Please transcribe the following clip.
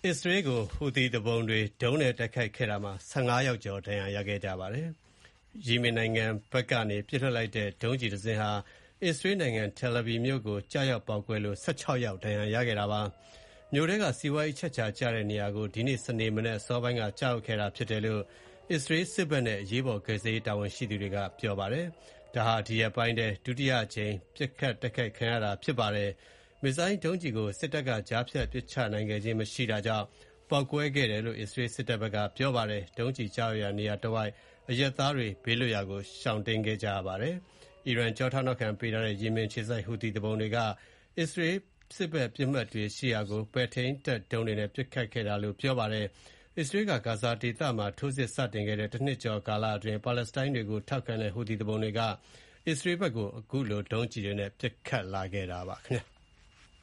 အစ္စရေးကို ဟူသီသူပုန်တွေဒုံးနဲ့တိုက်ခိုက်ခဲ့တာမှာ15ယောက်ကျော်ဒဏ်ရာရခဲ့ကြပါတယ်။ ယီမင်နိုင်ငံဘက်ကနေပစ်လွှတ်လိုက်တဲ့ဒုံးကျည်တစင်းဟာအစ္စရေးနိုင်ငံ Tel Aviv မြို့ကိုကျရောက်ပေါက်ကွဲလို့16ယောက်ဒဏ်ရာရခဲ့တာပါ။ မြို့ထဲကစီးပွားရေးအချက်အခြာကျတဲ့နေရာကိုဒီနေ့စနေမနက်အစောပိုင်းကကျရောက်ခဲ့တာဖြစ်တယ်လို့အစ္စရေးစစ်ဘက်နဲ့အရေးပေါ်ကယ်ဆယ်ရေးတာဝန်ရှိသူတွေကပြောပါတယ်။ ဒါဟာဒီရက်ပိုင်းထဲဒုတိယအကြိမ်ပစ်ခတ်တိုက်ခိုက်ခံရတာဖြစ်ပါတယ်။ မစ်ဇိုင်းဒုံးကျည်ကိုစစ်တပ်ကကြားဖြတ်ပစ်ချနိုင်ခဲ့ခြင်းမရှိတာကြောင့်ပေါက်ကွဲခဲ့တယ်လို့ အစ္စရေးစစ်တပ်ဘက်ကပြောပါတယ်။ ဒုံးကျည်ကျရောက်ရာနေရာတဝိုက်အရပ်သားတွေဘေးလွတ်ရာကိုရှောင်တိမ်းခဲ့ကြရပါတယ်။ အီရန်ကျောထောက်နောက်ခံပေးထားတဲ့ယီမင်အခြေစိုက်ဟူသီသူပုန်တွေက အစ္စရေးစစ်ဘက်ပစ်မှတ်တွေရှိရာကို ပဲ့ထိန်းတပ်ဒုံးတွေနဲ့ပစ်ခတ်ခဲ့တာလို့ပြောပါတယ်။ အစ္စရေးက ဂါဇာဒေသမှာထိုးစစ်စတင်ခဲ့တဲ့တနှစ်ကျော်ကာလအတွင်းပါလက်စတိုင်းတွေကိုထောက်ခံတဲ့ဟူသီသူပုန်တွေက အစ္စရေးဘက်ကို အခုလို ဒုံးကျည်တွေနဲ့ပစ်ခတ်လာခဲ့တာပါခင်ဗျာ။